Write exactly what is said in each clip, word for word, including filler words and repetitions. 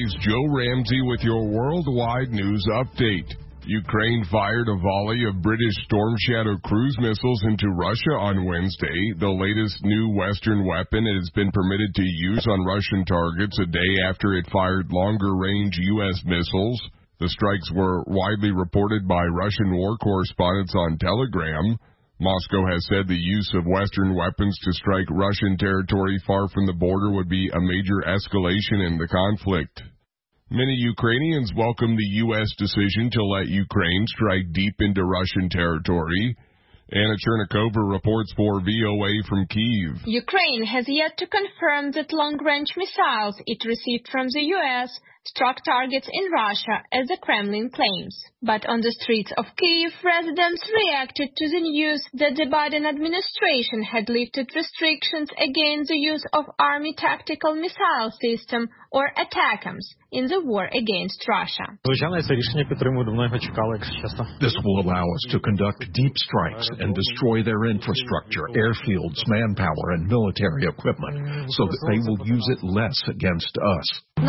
Here's Joe Ramsey with your worldwide news update. Ukraine fired a volley of British Storm Shadow cruise missiles into Russia on Wednesday, the latest new Western weapon it has been permitted to use on Russian targets a day after it fired longer-range U S missiles. The strikes were widely reported by Russian war correspondents on Telegram. Moscow has said the use of Western weapons to strike Russian territory far from the border would be a major escalation in the conflict. Many Ukrainians welcome the U S decision to let Ukraine strike deep into Russian territory. Anna Chernikova reports for V O A from Kyiv. Ukraine has yet to confirm that long-range missiles it received from the U S struck targets in Russia, as the Kremlin claims. But on the streets of Kyiv, residents reacted to the news that the Biden administration had lifted restrictions against the use of Army Tactical Missile System, or ATACMS, in the war against Russia. This will allow us to conduct deep strikes and destroy their infrastructure, airfields, manpower, and military equipment, so that they will use it less against us.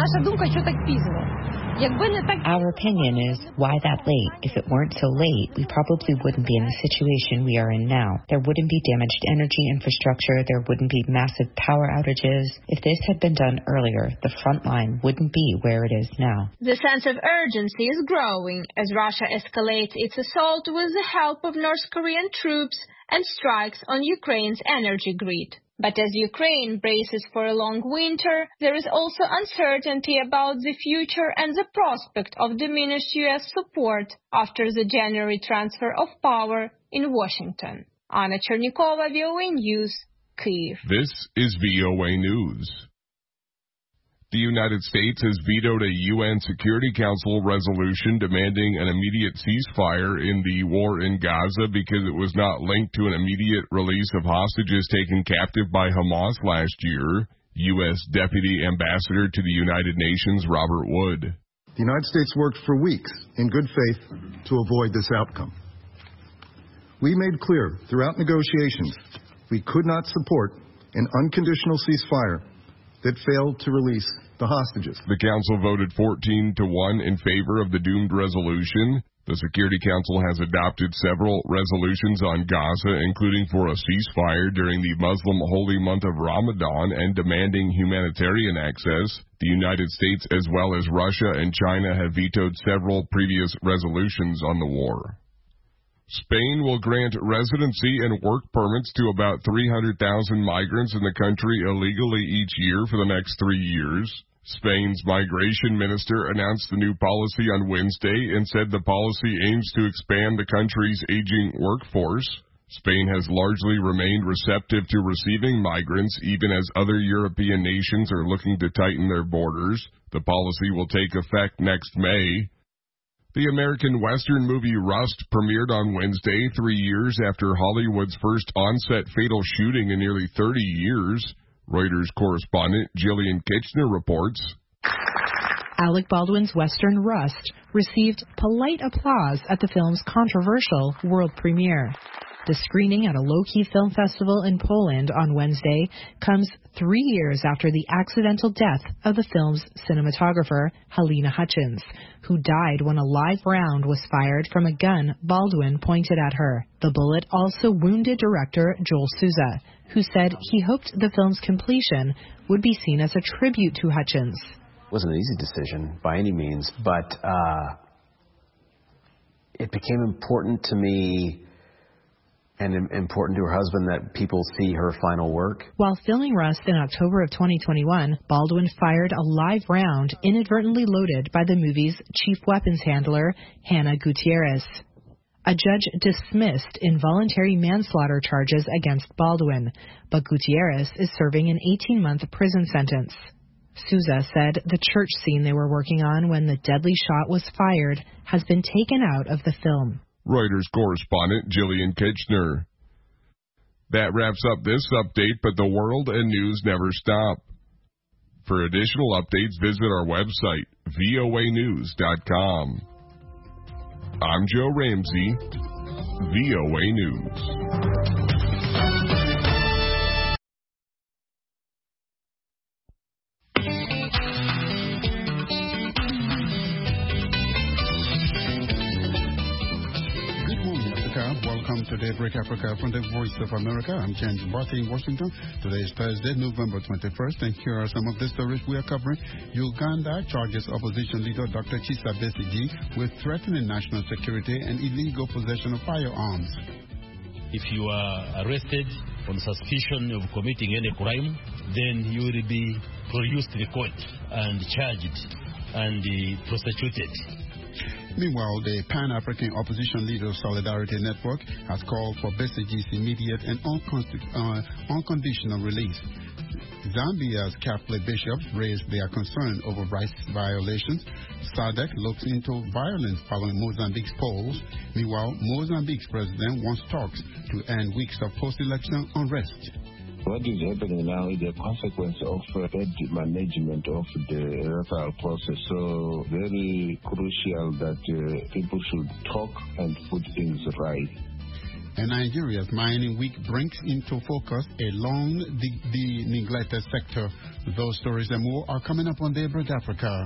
Our opinion is, why that late? If it weren't so late, we probably wouldn't be in the situation we are in now. There wouldn't be damaged energy infrastructure. There wouldn't be massive power outages. If this had been done earlier, the front line wouldn't be where it is now. The sense of urgency is growing as Russia escalates its assault with the help of North Korean troops and strikes on Ukraine's energy grid. But as Ukraine braces for a long winter, there is also uncertainty about the future and the prospect of diminished U S support after the January transfer of power in Washington. Anna Chernikova, V O A News, Kyiv. This is V O A News. The United States has vetoed a U N Security Council resolution demanding an immediate ceasefire in the war in Gaza because it was not linked to an immediate release of hostages taken captive by Hamas last year. U S Deputy Ambassador to the United Nations Robert Wood. The United States worked for weeks in good faith to avoid this outcome. We made clear throughout negotiations we could not support an unconditional ceasefire that failed to release the hostages. The Council voted fourteen to one in favor of the doomed resolution. The Security Council has adopted several resolutions on Gaza, including for a ceasefire during the Muslim holy month of Ramadan and demanding humanitarian access. The United States, as well as Russia and China, have vetoed several previous resolutions on the war. Spain will grant residency and work permits to about three hundred thousand migrants in the country illegally each year for the next three years. Spain's migration minister announced the new policy on Wednesday and said the policy aims to expand the country's aging workforce. Spain has largely remained receptive to receiving migrants, even as other European nations are looking to tighten their borders. The policy will take effect next May. The American Western movie Rust premiered on Wednesday, three years after Hollywood's first on-set fatal shooting in nearly thirty years. Reuters correspondent Jillian Kitchener reports. Alec Baldwin's Western Rust received polite applause at the film's controversial world premiere. The screening at a low-key film festival in Poland on Wednesday comes three years after the accidental death of the film's cinematographer, Halyna Hutchins, who died when a live round was fired from a gun Baldwin pointed at her. The bullet also wounded director Joel Souza, who said he hoped the film's completion would be seen as a tribute to Hutchins. It wasn't an easy decision by any means, but uh, it became important to me and important to her husband that people see her final work. While filming Rust in October of twenty twenty-one, Baldwin fired a live round inadvertently loaded by the movie's chief weapons handler, Hannah Gutierrez. A judge dismissed involuntary manslaughter charges against Baldwin, but Gutierrez is serving an eighteen-month prison sentence. Souza said the church scene they were working on when the deadly shot was fired has been taken out of the film. Reuters correspondent Jillian Kitchener. That wraps up this update, but the world and news never stop. For additional updates, visit our website, V O A news dot com. I'm Joe Ramsey, V O A News. Daybreak Africa from the Voice of America. I'm James Barty in Washington. Today is Thursday, November twenty-first, and here are some of the stories we are covering. Uganda charges opposition leader Doctor Kizza Besigye with threatening national security and illegal possession of firearms. If you are arrested on suspicion of committing any crime, then you will be produced to the court and charged and uh, prosecuted. Meanwhile, the Pan-African Opposition Leaders Solidarity Network has called for Besigye's immediate and uh, unconditional release. Zambia's Catholic bishops raised their concern over rights violations. S A D C looks into violence following Mozambique's polls. Meanwhile, Mozambique's president wants talks to end weeks of post-election unrest. What is happening now is a consequence of uh, bad management of the electoral process. So very crucial that uh, people should talk and put things right. And Nigeria's mining week brings into focus a long de- de- neglected sector. Those stories and more are coming up on Daybreak Africa.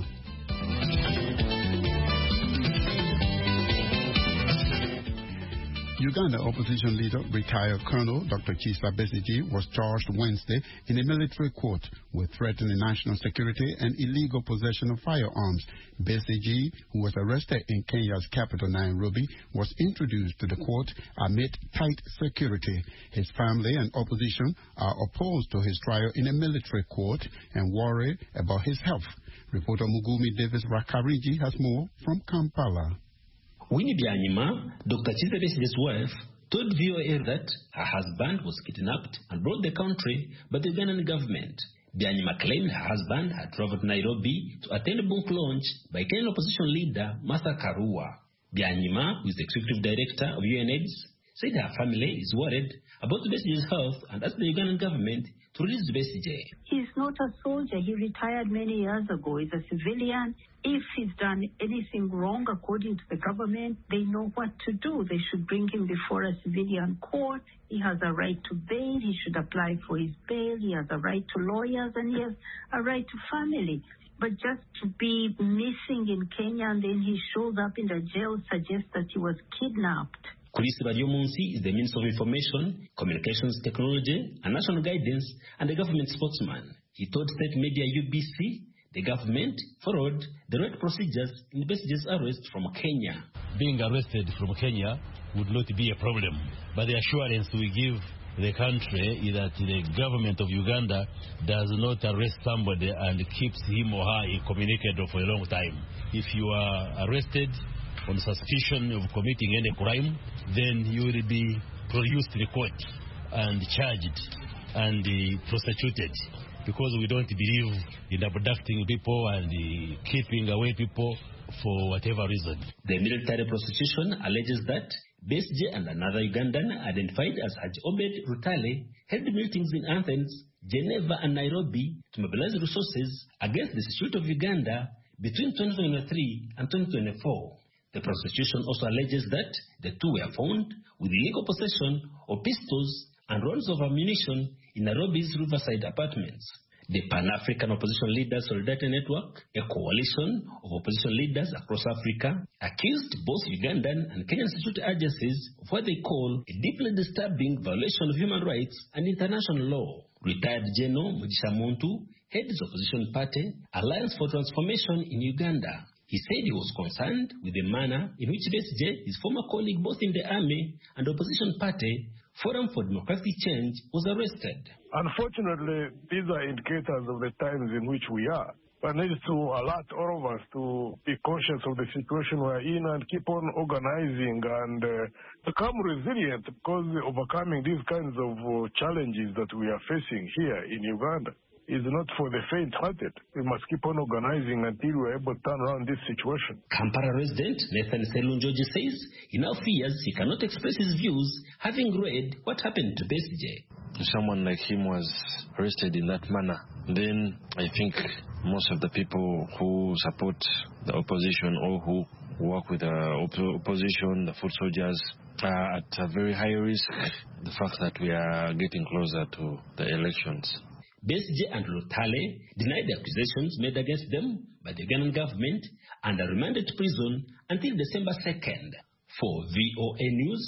Uganda opposition leader, retired Colonel Doctor Kizza Besigye, was charged Wednesday in a military court with threatening national security and illegal possession of firearms. Besigye, who was arrested in Kenya's capital, Nairobi, was introduced to the court amid tight security. His family and opposition are opposed to his trial in a military court and worried about his health. Reporter Mugumi Davis Rakariji has more from Kampala. Winnie Byanyima, Doctor Kizza Besigye's wife, told V O A that her husband was kidnapped and brought to the country by the Ugandan government. Byanyima claimed her husband had traveled to Nairobi to attend a book launch by Kenyan opposition leader Martha Karua. Byanyima, who is the executive director of UNAIDS, said her family is worried about Besigye's health and asked the Ugandan government to release Besigye. He's not a soldier. He retired many years ago. He's a civilian. If he's done anything wrong according to the government, they know what to do. They should bring him before a civilian court. He has a right to bail. He should apply for his bail. He has a right to lawyers, and he has a right to family. But just to be missing in Kenya and then he shows up in the jail suggests that he was kidnapped. Chris Baryomunsi is the Minister of Information, Communications Technology and National Guidance and the government spokesman. He told state media U B C the government followed the right procedures in Besigye's arrest from Kenya. Being arrested from Kenya would not be a problem, but the assurance we give the country is that the government of Uganda does not arrest somebody and keeps him or her incommunicado for a long time. If you are arrested on suspicion of committing any crime, then you will be produced to the court and charged and uh, prosecuted, because we don't believe in abducting people and uh, keeping away people for whatever reason. The military prosecution alleges that Besigye and another Ugandan identified as Haji Obed Rutale held meetings in Athens, Geneva and Nairobi to mobilize resources against the security of Uganda between twenty twenty-three and twenty twenty-four. The prosecution also alleges that the two were found with illegal possession of pistols and rolls of ammunition in Nairobi's Riverside apartments. The Pan-African Opposition Leaders Solidarity Network, a coalition of opposition leaders across Africa, accused both Ugandan and Kenyan security agencies of what they call a deeply disturbing violation of human rights and international law. Retired General Mugisha Muntu heads the opposition party, Alliance for Transformation in Uganda. He said he was concerned with the manner in which Besigye, his former colleague both in the army and opposition party, Forum for Democratic Change, was arrested. Unfortunately, these are indicators of the times in which we are. But needs to alert all of us to be conscious of the situation we're in and keep on organizing and uh, become resilient, because overcoming these kinds of uh, challenges that we are facing here in Uganda is not for the faint-hearted. We must keep on organizing until we're able to turn around this situation. Kampala resident Nathan Selunjoji says he now fears he cannot express his views, having read what happened to Besigye. If someone like him was arrested in that manner, then I think most of the people who support the opposition or who work with the op- opposition, the foot soldiers, are at a very high risk. The fact that we are getting closer to the elections. Besigye and Rutale denied the accusations made against them by the Ugandan government and are remanded to prison until December second. For V O A News,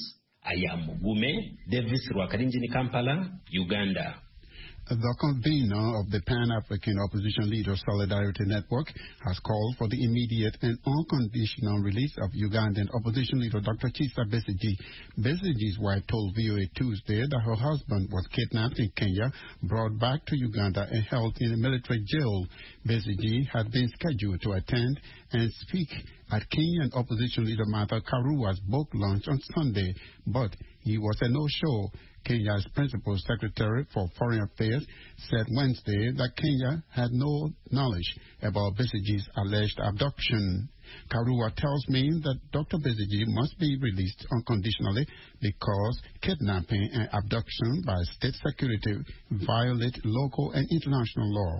I am Mugume Davis Rwakarinjini, Kampala, Uganda. The convener of the Pan-African Opposition Leaders Solidarity Network has called for the immediate and unconditional release of Ugandan opposition leader Doctor Kizza Besigye. Besigye's wife told V O A Tuesday that her husband was kidnapped in Kenya, brought back to Uganda, and held in a military jail. Besigye had been scheduled to attend and speak at Kenyan opposition leader Martha Karua's book launch on Sunday, but he was a no-show. Kenya's principal secretary for foreign affairs said Wednesday that Kenya had no knowledge about Besigye's alleged abduction. Karua tells me that Doctor Besigye must be released unconditionally because kidnapping and abduction by state security violate local and international law.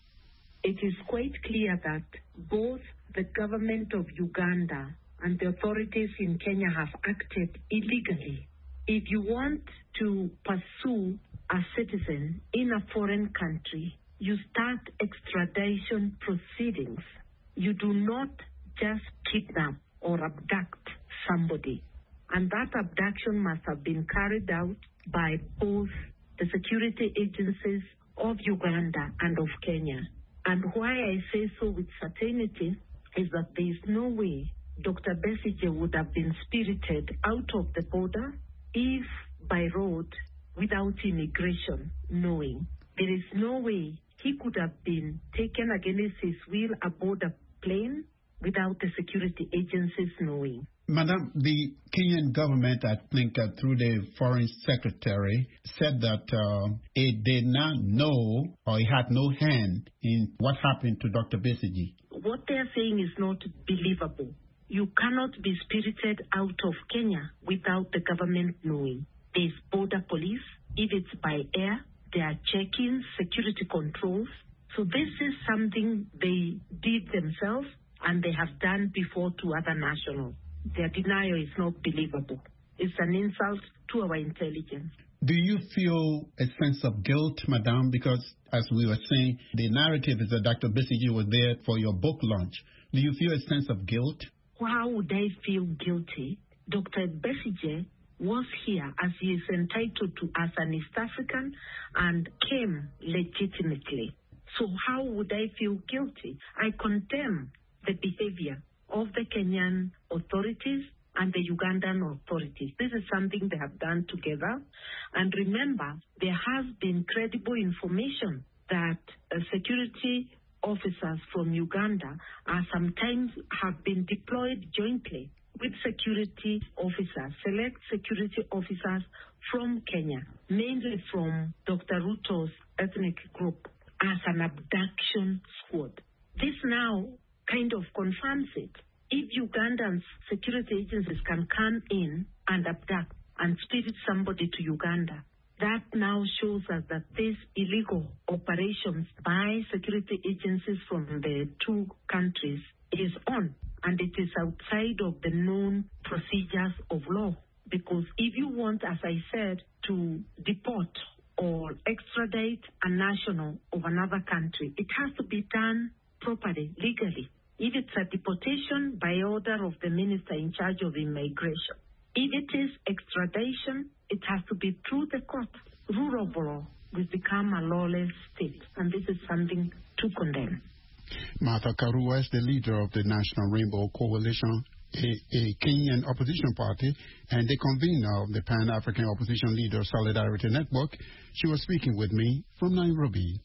It is quite clear that both the government of Uganda and the authorities in Kenya have acted illegally. If you want to pursue a citizen in a foreign country, you start extradition proceedings. You do not just kidnap or abduct somebody. And that abduction must have been carried out by both the security agencies of Uganda and of Kenya. And why I say so with certainty is that there is no way Doctor Besigye would have been spirited out of the border if by road without immigration knowing. There is no way he could have been taken against his will aboard a plane without the security agencies knowing. Madam, the Kenyan government, I think uh, through the foreign secretary, said that uh, it did not know or it had no hand in what happened to Doctor Besigye. What they are saying is not believable. You cannot be spirited out of Kenya without the government knowing. There's border police. If it's by air, they are checking security controls. So this is something they did themselves and they have done before to other nationals. Their denial is not believable. It's an insult to our intelligence. Do you feel a sense of guilt, Madam? Because as we were saying, the narrative is that Doctor Besigye was there for your book launch. Do you feel a sense of guilt? How would I feel guilty? Doctor Besigye was here as he is entitled to as an East African and came legitimately. So how would I feel guilty? I condemn the behavior of the Kenyan authorities and the Ugandan authorities. This is something they have done together. And remember, there has been credible information that uh, security officers from Uganda are sometimes have been deployed jointly with security officers, select security officers from Kenya, mainly from Doctor Ruto's ethnic group, as an abduction squad. This now kind of confirms it. If Ugandan security agencies can come in and abduct and spirit somebody to Uganda, that now shows us that these illegal operations by security agencies from the two countries is on, and it is outside of the known procedures of law. Because if you want, as I said, to deport or extradite a national of another country, it has to be done properly, legally. If it's a deportation by order of the minister in charge of immigration. If it is extradition, it has to be through the court. Rule of law will become a lawless state, and this is something to condemn. Martha Karua is the leader of the National Rainbow Coalition, a, a Kenyan opposition party, and the convener of the Pan-African Opposition Leaders Solidarity Network. She was speaking with me from Nairobi.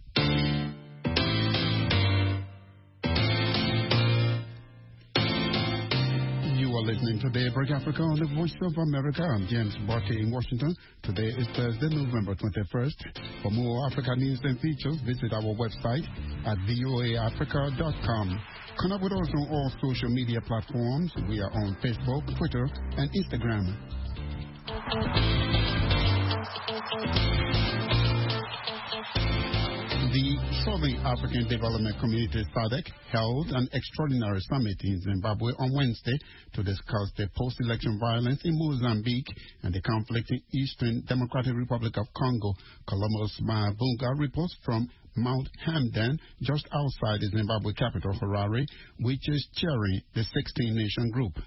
Listening to Daybreak Africa on the Voice of America. I'm James Barty in Washington. Today is Thursday, November twenty-first. For more Africa news and features, visit our website at V O A Africa dot com. Connect with us on all social media platforms. We are on Facebook, Twitter, and Instagram. The Southern African Development Community S A D C held an extraordinary summit in Zimbabwe on Wednesday to discuss the post-election violence in Mozambique and the conflict in Eastern Democratic Republic of Congo. Columbus Mavunga reports from Mount Hamdan, just outside the Zimbabwe capital, Harare, which is chairing the sixteen-nation group.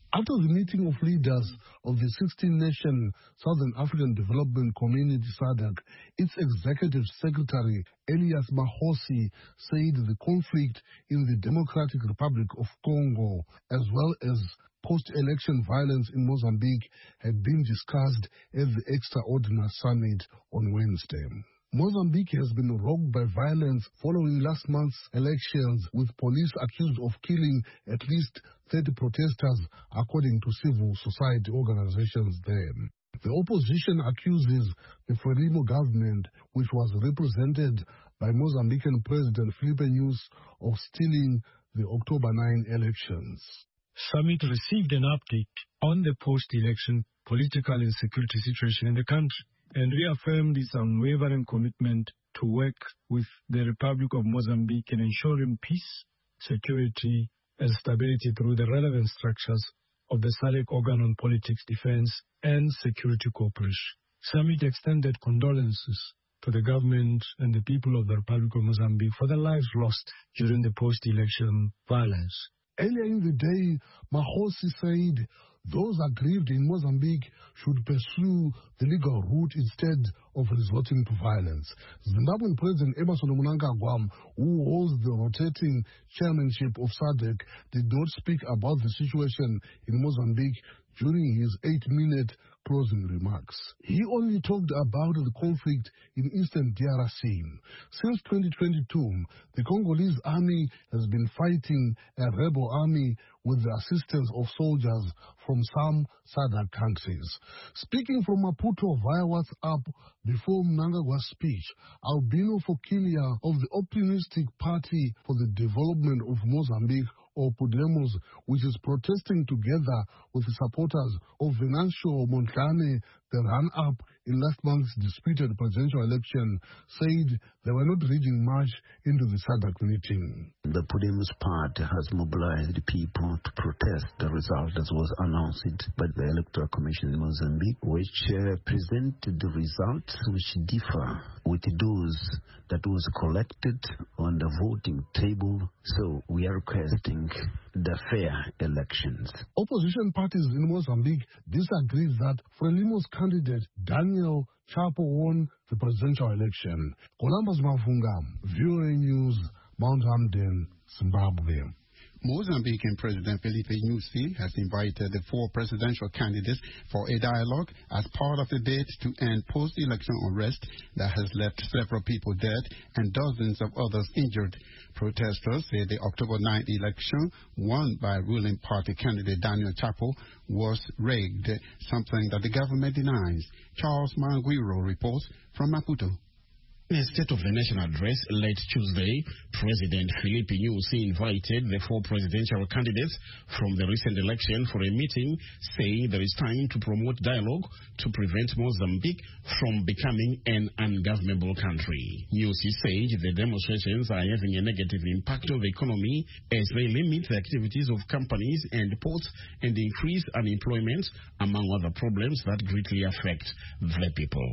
After the meeting of leaders of the sixteen-nation Southern African Development Community SADC, its executive secretary, Elias Mahosi, said the conflict in the Democratic Republic of Congo, as well as post-election violence in Mozambique, had been discussed at the extraordinary summit on Wednesday. Mozambique has been rocked by violence following last month's elections, with police accused of killing at least thirty protesters, according to civil society organizations there. The opposition accuses the Frelimo government, which was represented by Mozambican President Filipe Nyusi, of stealing the October ninth elections. Summit received an update on the post-election political and security situation in the country and reaffirmed its unwavering commitment to work with the Republic of Mozambique in ensuring peace, security, and stability through the relevant structures of the SADC organ on politics, defense, and security cooperation. Summit extended condolences to the government and the people of the Republic of Mozambique for the lives lost during the post-election violence. Earlier in the day, Mahosi said those aggrieved in Mozambique should pursue the legal route instead of resorting to violence. Zimbabwean President Emmerson Mnangagwa, who holds the rotating chairmanship of SADC, did not speak about the situation in Mozambique during his eight-minute closing remarks. He only talked about the conflict in eastern D R C. Since twenty twenty-two, the Congolese army has been fighting a rebel army with the assistance of soldiers from some SADC countries. Speaking from Maputo via WhatsApp before Mnangagwa's speech, Albino Fokilia of the Optimistic Party for the Development of Mozambique, or Podemos, which is protesting together with the supporters of Venancio Mondlane, the run-up in last month's disputed presidential election, said they were not reading much into the SADC meeting. The Podemos party has mobilized people to protest the result that was announced by the Electoral Commission in Mozambique, which uh, presented the results which differ with those that was collected on the voting table. So we are requesting the fair elections. Opposition parties in Mozambique disagree that Frelimo's candidate Daniel Chapo won the presidential election. Columbus Mafunga, V O A News, Mount Hamden, Zimbabwe. Mozambican President Filipe Nyusi has invited the four presidential candidates for a dialogue as part of the bid to end post-election unrest that has left several people dead and dozens of others injured. Protesters say the October ninth election, won by ruling party candidate Daniel Chapo, was rigged, something that the government denies. Charles Manguiro reports from Maputo. In a State of the Nation address late Tuesday, President Filipe Nyusi invited the four presidential candidates from the recent election for a meeting, saying there is time to promote dialogue to prevent Mozambique from becoming an ungovernable country. Nyusi said the demonstrations are having a negative impact on the economy as they limit the activities of companies and ports and increase unemployment, among other problems that greatly affect the people.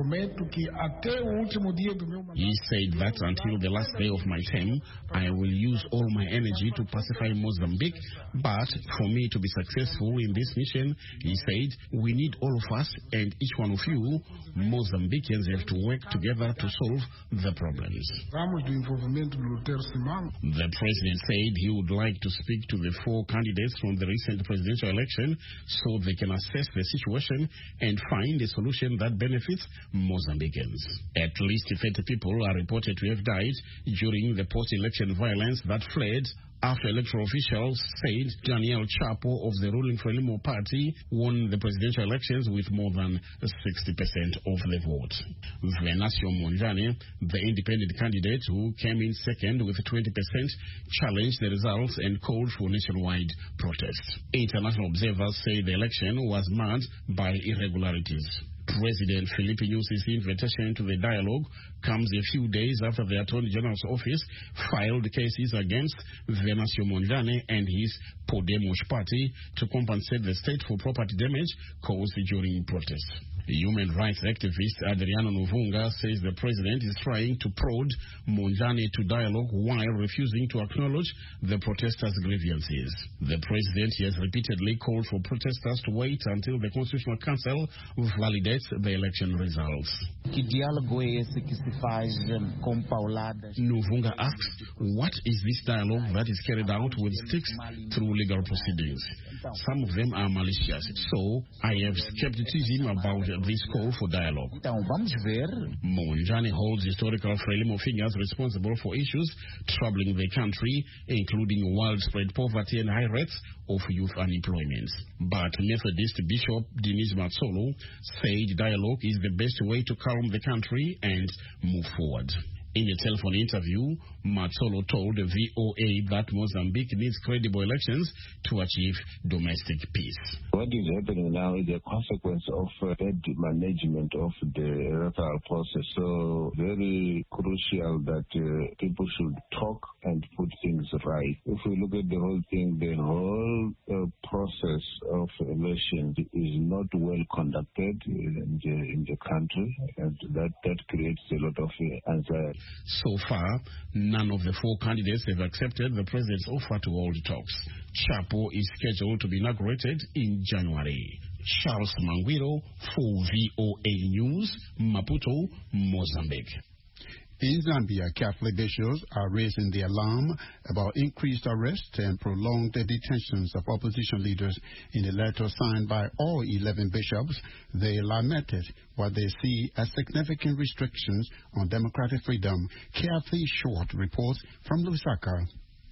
He said that until the last day of my term, I will use all my energy to pacify Mozambique, but for me to be successful in this mission, he said, we need all of us and each one of you, Mozambicans, have to work together to solve the problems. The president said he would like to speak to the four candidates from the recent presidential election so they can assess the situation and find a solution that benefits Mozambicans. At least thirty people are reported to have died during the post-election violence that fled after electoral officials said Daniel Chapo of the ruling Frelimo party won the presidential elections with more than sixty percent of the vote. Venancio Mondlane, the independent candidate who came in second with twenty percent, challenged the results and called for nationwide protests. International observers say the election was marred by irregularities. President Filipe Nyusi's invitation to the dialogue comes a few days after the Attorney General's office filed cases against Venancio Mondlane and his Podemos party to compensate the state for property damage caused during protests. Human rights activist Adriano Nuvunga says the president is trying to prod Mondlane to dialogue while refusing to acknowledge the protesters' grievances. The president has repeatedly called for protesters to wait until the Constitutional Council validates the election results. Nuvunga asks, what is this dialogue that is carried out with sticks through legal proceedings? Some of them are malicious, so I have skepticism about this call for dialogue. Mondlane holds historical Frelimo figures responsible for issues troubling the country, including widespread poverty and high rates of youth unemployment. But Methodist Bishop Denise Matsolo said dialogue is the best way to calm the country and move forward. In a telephone interview, Matsolo told the V O A that Mozambique needs credible elections to achieve domestic peace. What is happening now is a consequence of uh, bad management of the electoral process. So very crucial that uh, people should talk and put things right. If we look at the whole thing, the whole uh, process of election is not well conducted in the, in the country, and that, that creates a lot of uh, anxiety. So far, none of the four candidates have accepted the president's offer to hold talks. Chapo is scheduled to be inaugurated in January. Charles Manguiro for V O A News, Maputo, Mozambique. In Zambia, Catholic bishops are raising the alarm about increased arrests and prolonged detentions of opposition leaders. In a letter signed by all eleven bishops, they lamented what they see as significant restrictions on democratic freedom. Kathy Short reports from Lusaka.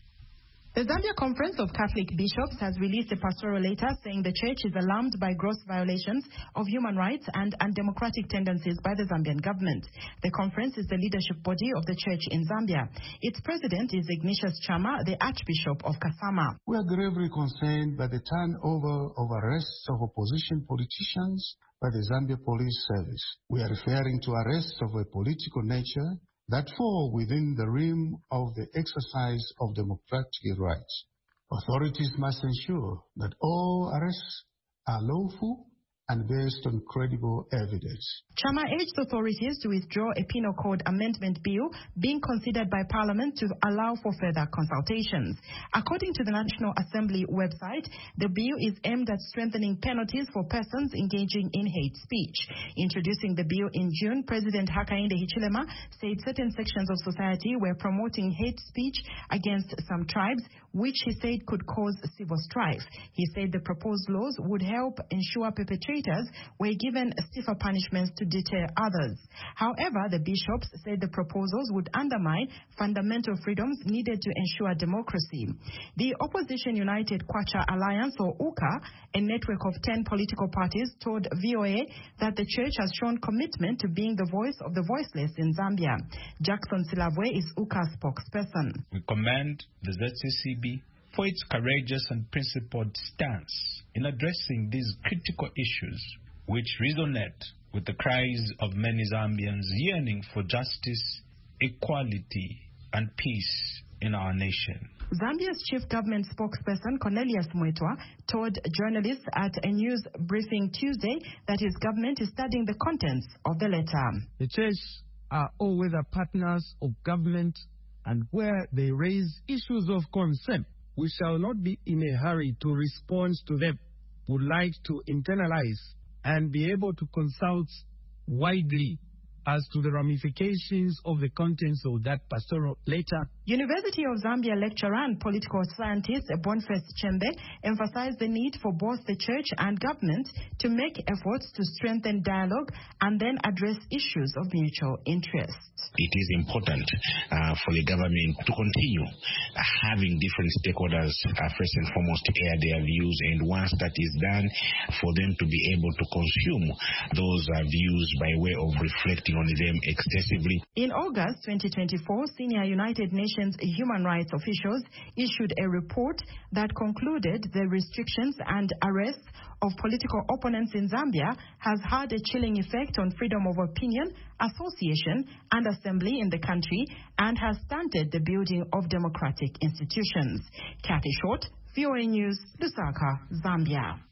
The Zambia Conference of Catholic Bishops has released a pastoral letter saying the church is alarmed by gross violations of human rights and undemocratic tendencies by the Zambian government. The conference is the leadership body of the church in Zambia. Its president is Ignatius Chama, the Archbishop of Kasama. We are gravely concerned by the turnover of arrests of opposition politicians by the Zambia Police Service. We are referring to arrests of a political nature that fall within the realm of the exercise of democratic rights. Authorities must ensure that all arrests are lawful and based on credible evidence. Chama urged authorities to withdraw a penal code amendment bill being considered by Parliament to allow for further consultations. According to the National Assembly website, the bill is aimed at strengthening penalties for persons engaging in hate speech. Introducing the bill in June, President Hakainde Hichilema said certain sections of society were promoting hate speech against some tribes, which he said could cause civil strife. He said the proposed laws would help ensure perpetrators were given stiffer punishments to deter others. However, the bishops said the proposals would undermine fundamental freedoms needed to ensure democracy. The Opposition United Kwacha Alliance, or U K A, a network of ten political parties, told V O A that the church has shown commitment to being the voice of the voiceless in Zambia. Jackson Silavwe is U K A's spokesperson. We commend the Z C C B for its courageous and principled stance in addressing these critical issues, which resonate with the cries of many Zambians yearning for justice, equality, and peace in our nation. Zambia's chief government spokesperson, Cornelius Mwetwa, told journalists at a news briefing Tuesday that his government is studying the contents of the letter. The church are all-weather partners of government, and where they raise issues of concern, we shall not be in a hurry to respond to them. We would like to internalize and be able to consult widely as to the ramifications of the contents of that pastoral letter. University of Zambia lecturer and political scientist Boniface Chembe emphasized the need for both the church and government to make efforts to strengthen dialogue and then address issues of mutual interest. It is important uh, for the government to continue uh, having different stakeholders uh, first and foremost air their views, and once that is done, for them to be able to consume those uh, views by way of reflecting on them extensively. In August twenty twenty-four, senior United Nations human rights officials issued a report that concluded the restrictions and arrests of political opponents in Zambia has had a chilling effect on freedom of opinion, association, and assembly in the country, and has stunted the building of democratic institutions. Kathy Short, V O A News, Lusaka, Zambia.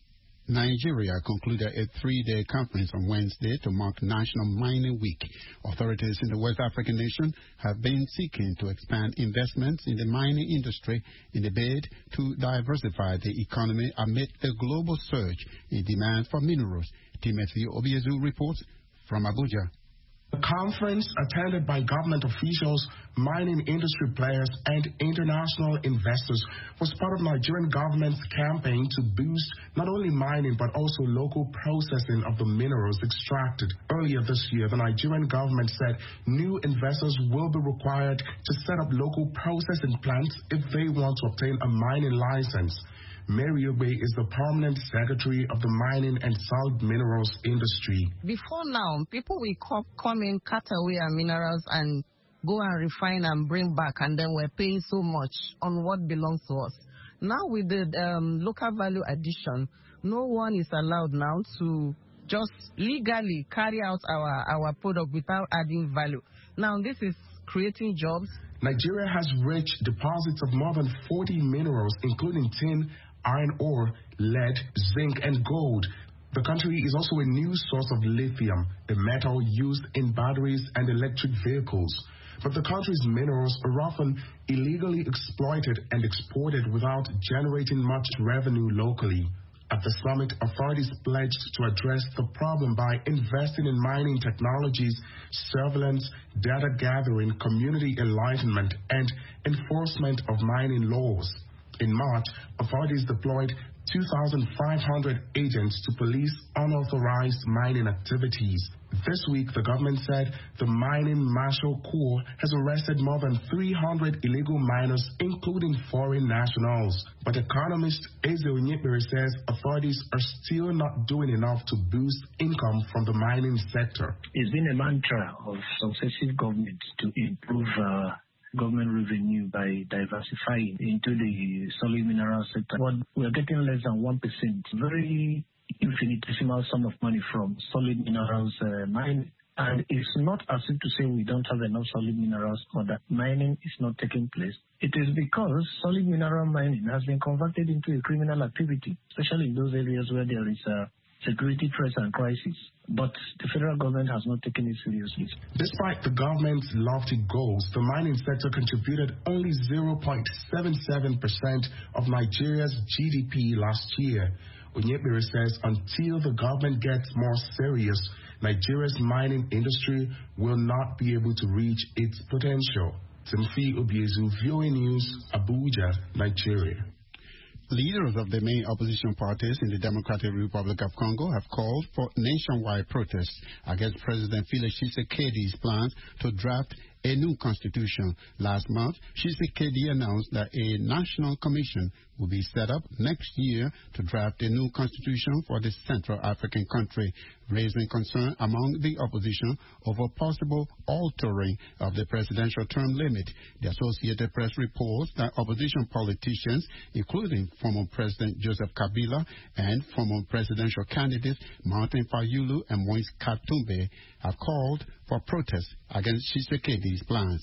Nigeria concluded a three-day conference on Wednesday to mark National Mining Week. Authorities in the West African nation have been seeking to expand investments in the mining industry in a bid to diversify the economy amid a global surge in demand for minerals. Timothy Obiezu reports from Abuja. The conference, attended by government officials, mining industry players, and international investors, was part of Nigerian government's campaign to boost not only mining but also local processing of the minerals extracted. Earlier this year, the Nigerian government said new investors will be required to set up local processing plants if they want to obtain a mining license. Mary Ogbe is the permanent secretary of the mining and solid minerals industry. Before now, people will come, come in, cut away our minerals and go and refine and bring back, and then we're paying so much on what belongs to us. Now with the um, local value addition, no one is allowed now to just legally carry out our, our product without adding value. Now this is creating jobs. Nigeria has rich deposits of more than forty minerals, including tin, iron ore, lead, zinc, and gold. The country is also a new source of lithium, a metal used in batteries and electric vehicles. But the country's minerals are often illegally exploited and exported without generating much revenue locally. At the summit, authorities pledged to address the problem by investing in mining technologies, surveillance, data gathering, community enlightenment, and enforcement of mining laws. In March, authorities deployed two thousand five hundred agents to police unauthorized mining activities. This week, the government said the Mining Marshal Corps has arrested more than three hundred illegal miners, including foreign nationals. But economist Eze Onyekpere says authorities are still not doing enough to boost income from the mining sector. It's been a mantra of successive governments to improve uh, government revenue by diversifying into the solid mineral sector. But we're getting less than one percent, very infinitesimal sum of money from solid minerals uh, mining. And it's not as if to say we don't have enough solid minerals or that mining is not taking place. It is because solid mineral mining has been converted into a criminal activity, especially in those areas where there is a security threats and crisis. But the federal government has not taken it seriously. Despite the government's lofty goals, the mining sector contributed only zero point seven seven percent of Nigeria's G D P last year. Onyekpere says until the government gets more serious, Nigeria's mining industry will not be able to reach its potential. Timothy Obiezu, V O A News, Abuja, Nigeria. Leaders of the main opposition parties in the Democratic Republic of Congo have called for nationwide protests against President Felix Tshisekedi's plans to draft a new constitution. Last month, Tshisekedi announced that a national commission will be set up next year to draft a new constitution for the Central African country, raising concern among the opposition over possible altering of the presidential term limit. The Associated Press reports that opposition politicians, including former President Joseph Kabila and former presidential candidates Martin Fayulu and Moise Katumbi, have called for protests against Tshisekedi's plans.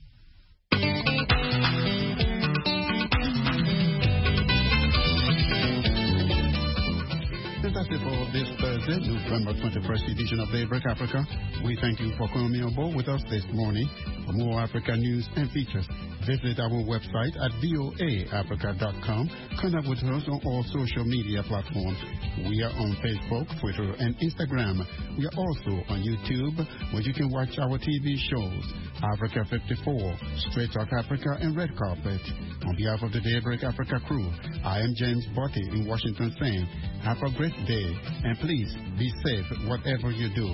That's it for this Thursday, November twenty-first edition of Daybreak Africa. We thank you for coming on board with us this morning. For more Africa news and features, visit our website at voa africa dot com. Connect with us on all social media platforms. We are on Facebook, Twitter, and Instagram. We are also on YouTube, where you can watch our T V shows, Africa fifty-four, Straight Talk Africa, and Red Carpet. On behalf of the Daybreak Africa crew, I am James Botti in Washington saying, have a great day, and please be safe whatever you do.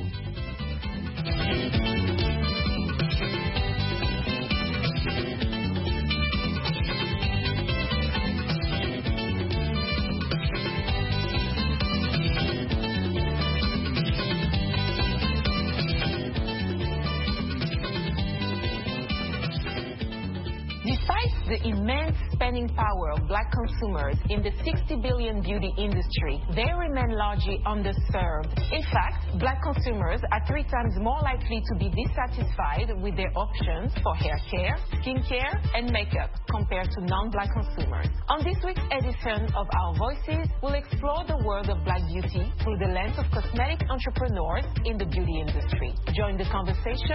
Besides the immense spending power of black consumers in the sixty billion beauty industry, they remain largely underserved. In fact, black consumers are three times more likely to be dissatisfied with their options for hair care, skin care, and makeup compared to non-black consumers. On this week's edition of Our Voices, we'll explore the world of black beauty through the lens of cosmetic entrepreneurs in the beauty industry. Join the conversation